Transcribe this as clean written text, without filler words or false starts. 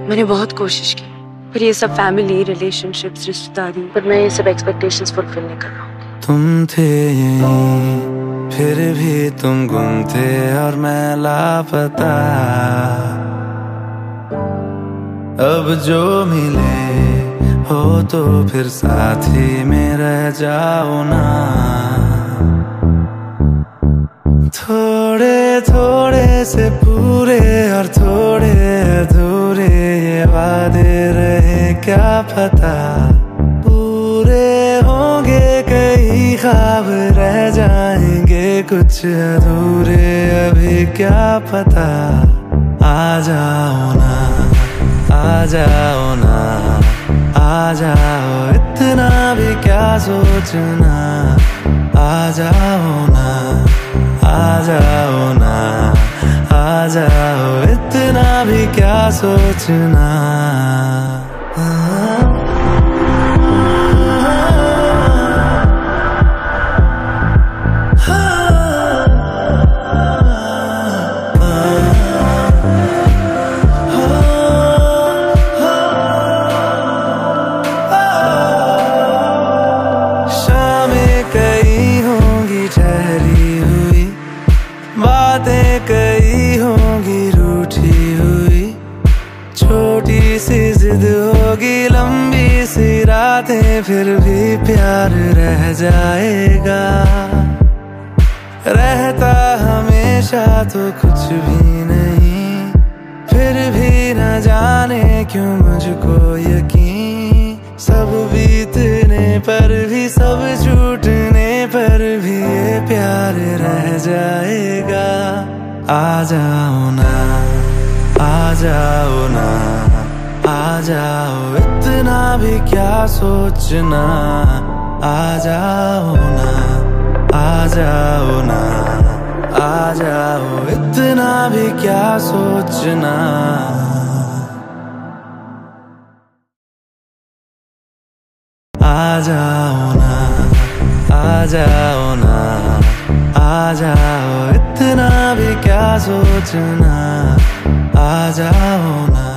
मैंने बहुत कोशिश की, पर ये सब फैमिली, रिलेशनशिप्स, रिश्तेदारी, पर मैं ये सब एक्सपेक्टेशंस फुलफिल नहीं कर पाऊंगी। तुम थे यहीं, फिर भी तुम गुम थे और मैं लापता। अब जो मिले हो तो फिर साथ ही में रह जाओ ना। थोड़े थोड़े से पूरे और थोड़े अधूरे ये वादे रहे, क्या पता पूरे होंगे। कई ख्वाब रह जाएंगे कुछ अधूरे, अभी क्या पता। आ जाओ ना, आ जाओ ना, आ जाओ, इतना भी क्या सोचना। आ जाओ ना, आ जाओ ना, आ जाओ, इतना भी क्या सोचना। बातें कई होंगी रूठी हुई, छोटी सी जिद होगी, लंबी सी रातें, फिर भी प्यार रह जाएगा। रहता हमेशा तो कुछ भी नहीं, फिर भी न जाने क्यों मुझको यकीन। सब बीतने पर भी, सब छूटने पर भी ये प्यार रह जाएगा। आ जाओ ना, आ जाओ ना, आ जाओ, इतना भी क्या सोचना। आ जाओ ना, आ जाओ ना, आ जाओ, इतना भी क्या सोचना। आ जाओ ना, आ जाओ ना, आ जाओ, इतना भी क्या सोचना। आ जाओ ना।